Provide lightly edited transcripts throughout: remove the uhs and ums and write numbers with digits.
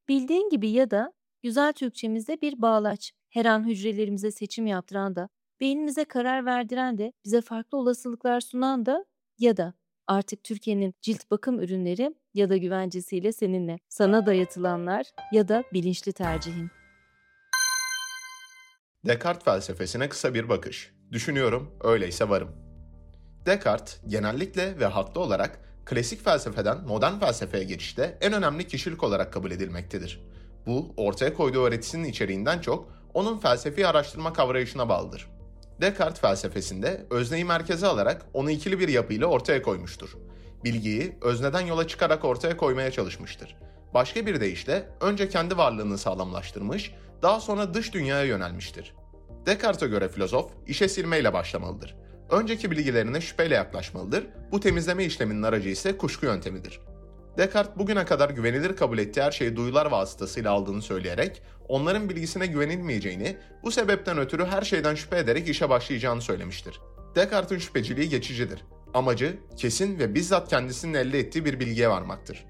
Bildiğin gibi ya da güzel Türkçemizde bir bağlaç. Her an hücrelerimize seçim yaptıran da, beynimize karar verdiren de, bize farklı olasılıklar sunan da ya da artık Türkiye'nin cilt bakım ürünleri ya da güvencesiyle seninle. Sana dayatılanlar ya da bilinçli tercihin. Descartes felsefesine kısa bir bakış. Düşünüyorum, öyleyse varım. Descartes, genellikle ve haklı olarak klasik felsefeden modern felsefeye geçişte en önemli kişilik olarak kabul edilmektedir. Bu, ortaya koyduğu öğretisinin içeriğinden çok onun felsefi araştırma kavrayışına bağlıdır. Descartes felsefesinde özneyi merkeze alarak onu ikili bir yapıyla ortaya koymuştur. Bilgiyi özneden yola çıkarak ortaya koymaya çalışmıştır. Başka bir deyişle önce kendi varlığını sağlamlaştırmış, daha sonra dış dünyaya yönelmiştir. Descartes'e göre filozof işe silmeyle başlamalıdır. Önceki bilgilerine şüpheyle yaklaşmalıdır. Bu temizleme işleminin aracı ise kuşku yöntemidir. Descartes bugüne kadar güvenilir kabul ettiği her şeyi duyular vasıtasıyla aldığını söyleyerek onların bilgisine güvenilmeyeceğini, bu sebepten ötürü her şeyden şüphe ederek işe başlayacağını söylemiştir. Descartes'in şüpheciliği geçicidir. Amacı kesin ve bizzat kendisinin elde ettiği bir bilgiye varmaktır.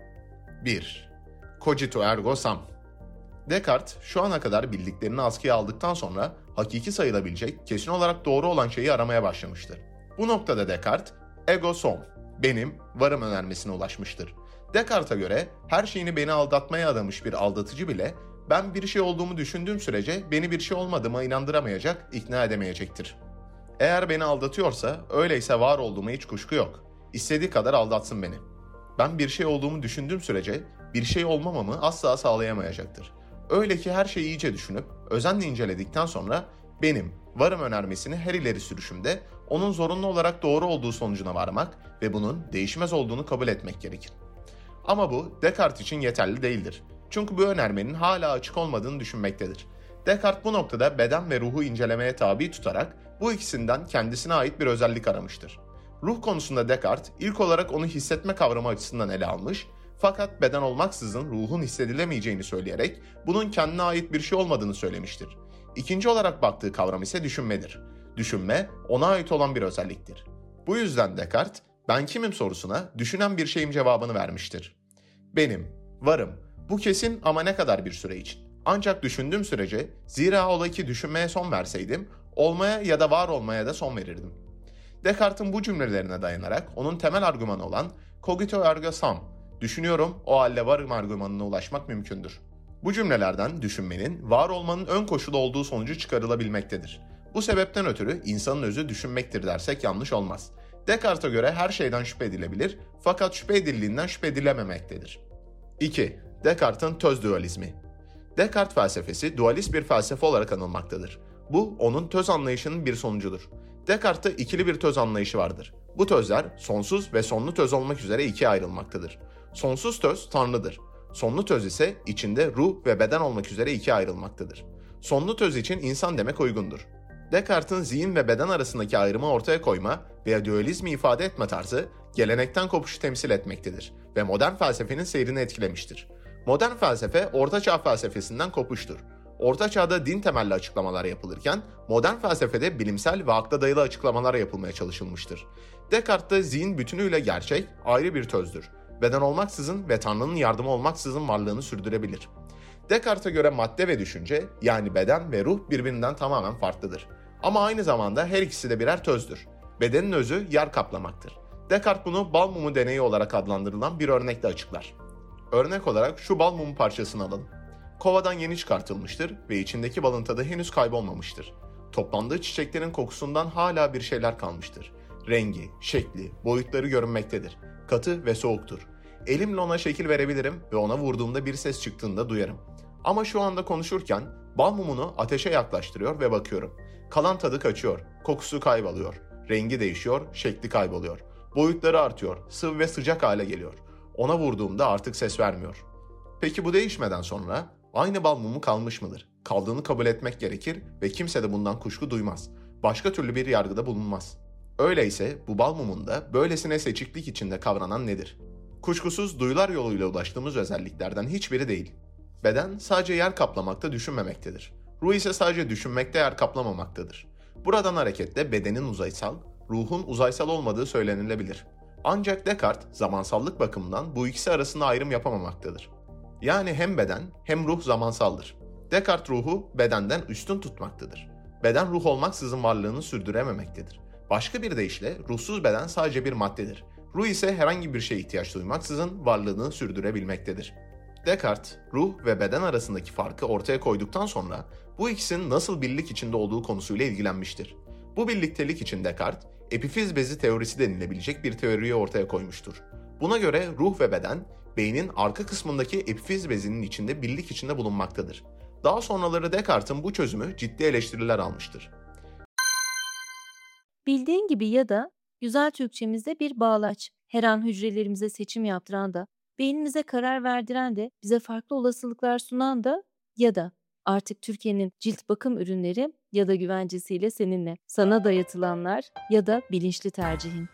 1. Cogito ergo sum. Descartes şu ana kadar bildiklerini askıya aldıktan sonra hakiki sayılabilecek, kesin olarak doğru olan şeyi aramaya başlamıştır. Bu noktada Descartes, ego sum, benim, varım önermesine ulaşmıştır. Descartes'e göre her şeyini beni aldatmaya adamış bir aldatıcı bile ben bir şey olduğumu düşündüğüm sürece beni bir şey olmadığıma inandıramayacak, ikna edemeyecektir. Eğer beni aldatıyorsa öyleyse var olduğuma hiç kuşku yok. İstediği kadar aldatsın beni. Ben bir şey olduğumu düşündüğüm sürece bir şey olmamamı asla sağlayamayacaktır. Öyle ki her şeyi iyice düşünüp özenle inceledikten sonra benim, varım önermesini her ileri sürüşümde onun zorunlu olarak doğru olduğu sonucuna varmak ve bunun değişmez olduğunu kabul etmek gerekir. Ama bu Descartes için yeterli değildir. Çünkü bu önermenin hala açık olmadığını düşünmektedir. Descartes bu noktada beden ve ruhu incelemeye tabi tutarak bu ikisinden kendisine ait bir özellik aramıştır. Ruh konusunda Descartes ilk olarak onu hissetme kavramı açısından ele almış, fakat beden olmaksızın ruhun hissedilemeyeceğini söyleyerek bunun kendine ait bir şey olmadığını söylemiştir. İkinci olarak baktığı kavram ise düşünmedir. Düşünme ona ait olan bir özelliktir. Bu yüzden Descartes, ben kimim sorusuna düşünen bir şeyim cevabını vermiştir. Benim, varım, bu kesin ama ne kadar bir süre için? Ancak düşündüğüm sürece, zira ola ki düşünmeye son verseydim, olmaya ya da var olmaya da son verirdim. Descartes'in bu cümlelerine dayanarak onun temel argümanı olan cogito ergo sum, düşünüyorum o halde varım argümanına ulaşmak mümkündür. Bu cümlelerden düşünmenin, var olmanın ön koşulu olduğu sonucu çıkarılabilmektedir. Bu sebepten ötürü insanın özü düşünmektir dersek yanlış olmaz. Descartes'e göre her şeyden şüphe edilebilir fakat şüphe edildiğinden şüphe edilememektedir. 2. Descartes'in töz dualizmi. Descartes felsefesi dualist bir felsefe olarak anılmaktadır. Bu onun töz anlayışının bir sonucudur. Descartes'te ikili bir töz anlayışı vardır. Bu tözler sonsuz ve sonlu töz olmak üzere ikiye ayrılmaktadır. Sonsuz töz Tanrı'dır. Sonlu töz ise içinde ruh ve beden olmak üzere ikiye ayrılmaktadır. Sonlu töz için insan demek uygundur. Descartes'in zihin ve beden arasındaki ayrımı ortaya koyma veya dualizmi ifade etme tarzı gelenekten kopuşu temsil etmektedir ve modern felsefenin seyrini etkilemiştir. Modern felsefe Orta Çağ felsefesinden kopuştur. Orta Çağ'da din temelli açıklamalar yapılırken modern felsefede bilimsel ve akla dayalı açıklamalar yapılmaya çalışılmıştır. Descartes'te zihin bütünüyle gerçek, ayrı bir tözdür. Beden olmaksızın ve Tanrı'nın yardımı olmaksızın varlığını sürdürebilir. Descartes'e göre madde ve düşünce, yani beden ve ruh birbirinden tamamen farklıdır. Ama aynı zamanda her ikisi de birer tözdür. Bedenin özü yer kaplamaktır. Descartes bunu bal mumu deneyi olarak adlandırılan bir örnekle açıklar. Örnek olarak şu bal mumu parçasını alalım. Kovadan yeni çıkartılmıştır ve içindeki balın tadı henüz kaybolmamıştır. Toplandığı çiçeklerin kokusundan hala bir şeyler kalmıştır. Rengi, şekli, boyutları görünmektedir. Katı ve soğuktur. Elimle ona şekil verebilirim ve ona vurduğumda bir ses çıktığında duyarım. Ama şu anda konuşurken bal mumunu ateşe yaklaştırıyor ve bakıyorum. Kalan tadı kaçıyor, kokusu kayboluyor, rengi değişiyor, şekli kayboluyor. Boyutları artıyor, sıvı ve sıcak hale geliyor. Ona vurduğumda artık ses vermiyor. Peki bu değişmeden sonra aynı bal mumu kalmış mıdır? Kaldığını kabul etmek gerekir ve kimse de bundan kuşku duymaz. Başka türlü bir yargıda bulunmaz. Öyleyse bu bal mumunda böylesine seçiklik içinde kavranan nedir? Kuşkusuz duyular yoluyla ulaştığımız özelliklerden hiçbiri değil. Beden sadece yer kaplamakta düşünmemektedir. Ruh ise sadece düşünmekte yer kaplamamaktadır. Buradan hareketle bedenin uzaysal, ruhun uzaysal olmadığı söylenilebilir. Ancak Descartes zamansallık bakımından bu ikisi arasında ayrım yapamamaktadır. Yani hem beden hem ruh zamansaldır. Descartes ruhu bedenden üstün tutmaktadır. Beden ruh olmaksızın varlığını sürdürememektedir. Başka bir deyişle ruhsuz beden sadece bir maddedir. Ruh ise herhangi bir şeye ihtiyaç duymaksızın varlığını sürdürebilmektedir. Descartes, ruh ve beden arasındaki farkı ortaya koyduktan sonra bu ikisinin nasıl birlik içinde olduğu konusuyla ilgilenmiştir. Bu birliktelik için Descartes, epifiz bezi teorisi denilebilecek bir teoriyi ortaya koymuştur. Buna göre ruh ve beden, beynin arka kısmındaki epifiz bezinin içinde birlik içinde bulunmaktadır. Daha sonraları Descartes'in bu çözümü ciddi eleştiriler almıştır. Bildiğin gibi ya da güzel Türkçemizde bir bağlaç, her an hücrelerimize seçim yaptıran da, beynimize karar verdiren de, bize farklı olasılıklar sunan da ya da artık Türkiye'nin cilt bakım ürünleri ya da güvencesiyle seninle, sana dayatılanlar ya da bilinçli tercihin.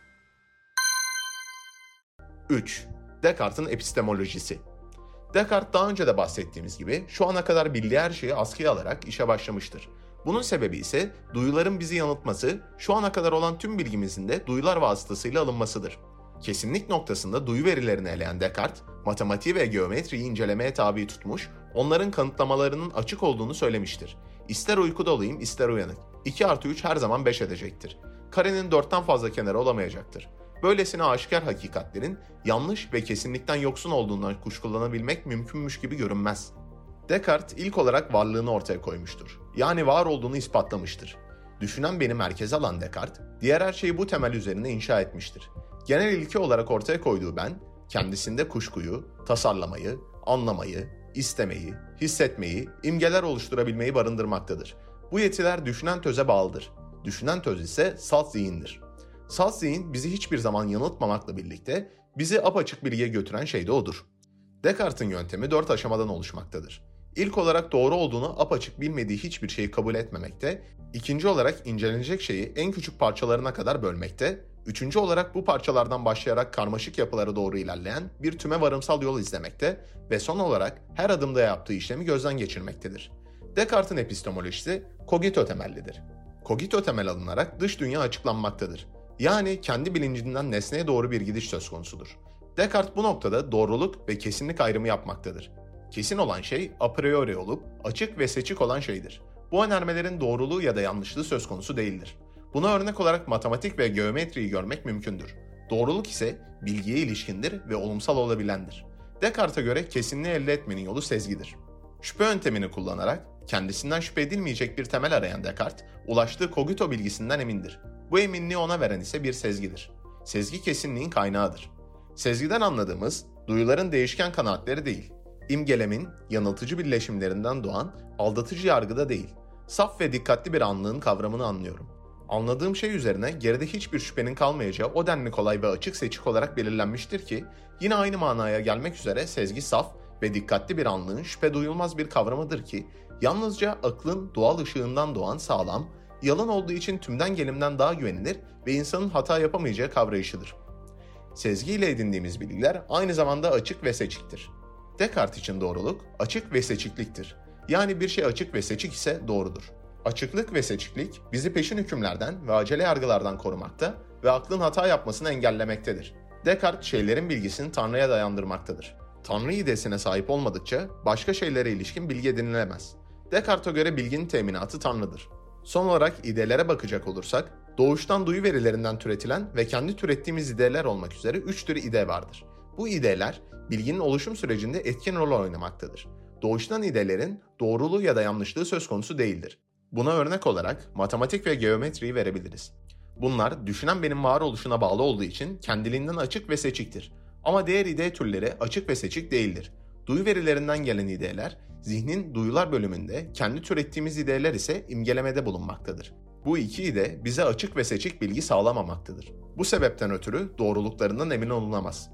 3. Descartes'in epistemolojisi. Descartes daha önce de bahsettiğimiz gibi şu ana kadar bildiği her şeyi askıya alarak işe başlamıştır. Bunun sebebi ise duyuların bizi yanıltması, şu ana kadar olan tüm bilgimizin de duyular vasıtasıyla alınmasıdır. Kesinlik noktasında duyu verilerini eleyen Descartes, matematiği ve geometriyi incelemeye tabi tutmuş, onların kanıtlamalarının açık olduğunu söylemiştir. İster uykuda olayım ister uyanık, 2 artı 3 her zaman 5 edecektir. Karenin 4'ten fazla kenarı olamayacaktır. Böylesine aşikar hakikatlerin yanlış ve kesinlikten yoksun olduğundan kuşkulanabilmek mümkünmüş gibi görünmez. Descartes ilk olarak varlığını ortaya koymuştur. Yani var olduğunu ispatlamıştır. Düşünen beni merkeze alan Descartes, diğer her şeyi bu temel üzerine inşa etmiştir. Genel ilke olarak ortaya koyduğu ben, kendisinde kuşkuyu, tasarlamayı, anlamayı, istemeyi, hissetmeyi, imgeler oluşturabilmeyi barındırmaktadır. Bu yetiler düşünen töze bağlıdır. Düşünen töz ise salt zihindir. Salt zihin bizi hiçbir zaman yanıltmamakla birlikte bizi apaçık bilgiye götüren şey de odur. Descartes'in yöntemi 4 aşamadan oluşmaktadır. İlk olarak doğru olduğunu apaçık bilmediği hiçbir şeyi kabul etmemekte, ikinci olarak incelenecek şeyi en küçük parçalarına kadar bölmekte, üçüncü olarak bu parçalardan başlayarak karmaşık yapılara doğru ilerleyen bir tüme varımsal yol izlemekte ve son olarak her adımda yaptığı işlemi gözden geçirmektedir. Descartes'in epistemolojisi kogito temellidir. Kogito temel alınarak dış dünya açıklanmaktadır. Yani kendi bilincinden nesneye doğru bir gidiş söz konusudur. Descartes bu noktada doğruluk ve kesinlik ayrımı yapmaktadır. Kesin olan şey a priori olup açık ve seçik olan şeydir. Bu önermelerin doğruluğu ya da yanlışlığı söz konusu değildir. Buna örnek olarak matematik ve geometriyi görmek mümkündür. Doğruluk ise bilgiye ilişkindir ve olumsal olabilendir. Descartes'e göre kesinliği elde etmenin yolu sezgidir. Şüphe yöntemini kullanarak kendisinden şüphe edilmeyecek bir temel arayan Descartes, ulaştığı kogito bilgisinden emindir. Bu eminliği ona veren ise bir sezgidir. Sezgi kesinliğin kaynağıdır. Sezgiden anladığımız, duyuların değişken kanaatleri değil, imgelemin yanıltıcı birleşimlerinden doğan aldatıcı yargıda değil, saf ve dikkatli bir anlığın kavramını anlıyorum. Anladığım şey üzerine geride hiçbir şüphenin kalmayacağı o denli kolay ve açık seçik olarak belirlenmiştir ki, yine aynı manaya gelmek üzere sezgi saf ve dikkatli bir anlığın şüphe duyulmaz bir kavramıdır ki, yalnızca aklın doğal ışığından doğan sağlam, yalan olduğu için tümden gelimden daha güvenilir ve insanın hata yapamayacağı kavrayışıdır. Sezgiyle edindiğimiz bilgiler aynı zamanda açık ve seçiktir. Descartes için doğruluk, açık ve seçikliktir. Yani bir şey açık ve seçik ise doğrudur. Açıklık ve seçiklik bizi peşin hükümlerden ve acele yargılardan korumakta ve aklın hata yapmasını engellemektedir. Descartes şeylerin bilgisini Tanrı'ya dayandırmaktadır. Tanrı idesine sahip olmadıkça başka şeylere ilişkin bilgi edinilemez. Descartes'e göre bilginin teminatı Tanrı'dır. Son olarak idelere bakacak olursak, doğuştan duyu verilerinden türetilen ve kendi türettiğimiz ideler olmak üzere 3 tür ide vardır. Bu ideler, bilginin oluşum sürecinde etkin rol oynamaktadır. Doğuştan idelerin doğruluğu ya da yanlışlığı söz konusu değildir. Buna örnek olarak matematik ve geometriyi verebiliriz. Bunlar düşünen benim varoluşuna bağlı olduğu için kendiliğinden açık ve seçiktir. Ama diğer ide türleri açık ve seçik değildir. Duyu verilerinden gelen ideler, zihnin duyular bölümünde, kendi türettiğimiz ideler ise imgelemede bulunmaktadır. Bu iki ide bize açık ve seçik bilgi sağlamamaktadır. Bu sebepten ötürü doğruluklarından emin olunamaz.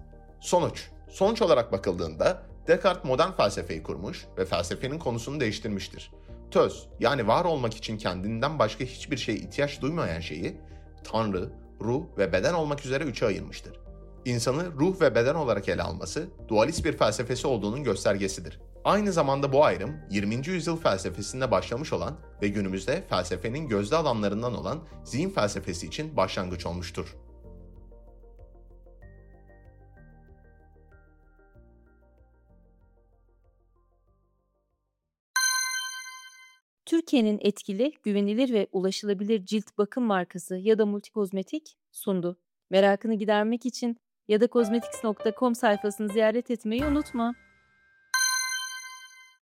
Sonuç olarak bakıldığında Descartes modern felsefeyi kurmuş ve felsefenin konusunu değiştirmiştir. Töz, yani var olmak için kendinden başka hiçbir şeye ihtiyaç duymayan şeyi, Tanrı, ruh ve beden olmak üzere üçe ayırmıştır. İnsanı ruh ve beden olarak ele alması, dualist bir felsefesi olduğunun göstergesidir. Aynı zamanda bu ayrım, 20. yüzyıl felsefesinde başlamış olan ve günümüzde felsefenin gözde alanlarından olan zihin felsefesi için başlangıç olmuştur. Türkiye'nin etkili, güvenilir ve ulaşılabilir cilt bakım markası ya da Multikozmetik sundu. Merakını gidermek için ya da cosmetics.com sayfasını ziyaret etmeyi unutma.